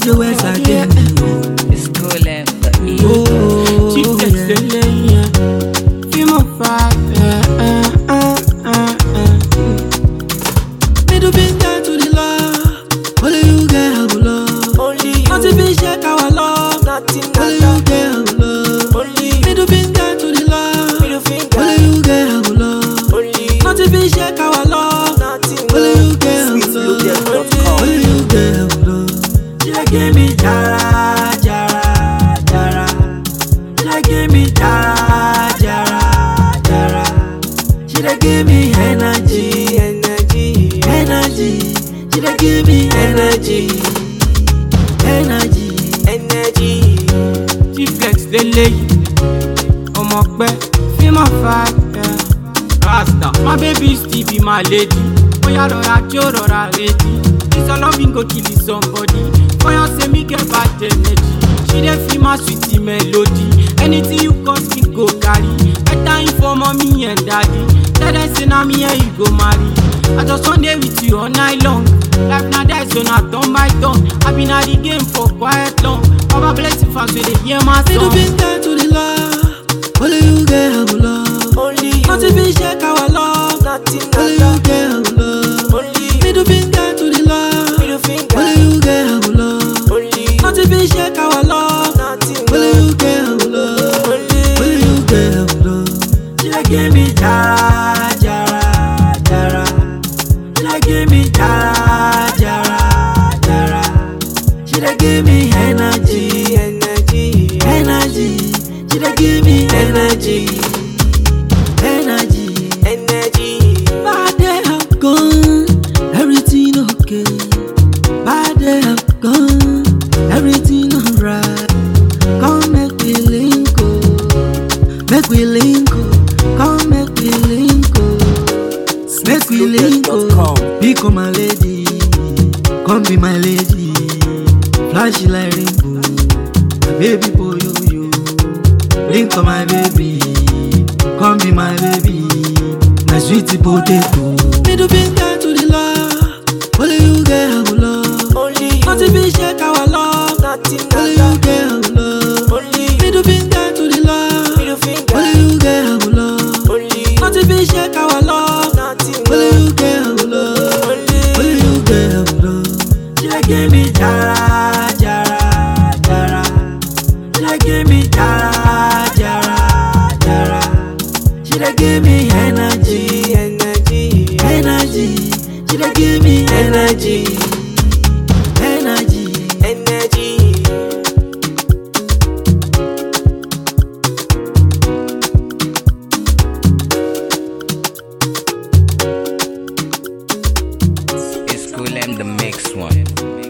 the west again. It's cool and the east. Oh, Chief yeah. Feel my vibe. Middle finger to the Lord. Only you get have love. Only you. Nothing be shake our love. Nothing. Only you get have love. Only Middle finger to the Lord. middle finger. Only you get have love. Only Nothing be shake our love. nothing. Only you get have love. Only you get have love. She give me jara, jara, jara. She give me jara, jara, jara. She give me energy, Energy. energy. She give me energy, energy. Energy. Chief flex lele. Ọmọ pẹ́ feel my vibe. Rasta, my baby still be my lady. Oya rọra jó rọra ready. This all loving go kill somebody. For your say me get bad energy. She dey feel my sweet melody. Anything you cause me go carry. Better inform mommy and daddy. Tell them say na me and you go marry. I just wan dey with you all night long. Life na die so na turn by turn. I been at the game for quite long. Baba bless you fast wey dey hear my Middle song. finger to the Lord. Only you get have love. Only you. Nothing be shake our love. Nothing. Only you get have love. Only Middle finger to the Lord. middle finger. Only you get have love. Only Nothing be shake our love. nothing. Only you get have love. Only you get have love. She give me jara, jara, jara. She give me jara, jara, jara. She give me energy, Energy. energy. She give me energy, energy. Energy. Bad day have gone, everything okay. Bad day have gone, everything alright. Come make we link oh, make we link oh. Come make we link oh, make we link oh. Become my lady, come be my lady. Flashy like rainbow, my baby boy yo. Link on my baby, come be my baby. My sweetie potato. Middle finger to the Lord. Only you get have love. Only you. Nothing be shake our love. Nothing. Only you get have love. Only Middle finger to the Lord. middle finger. Only you get have love. Only Nothing be shake our love. nothing. Only you get have love. Only Only you get have love. She give me jara, jara, jara. She give me jara, jara, jara. She give me energy, energy. energy. She give me energy, energy. Energy. It's cool and the mix one.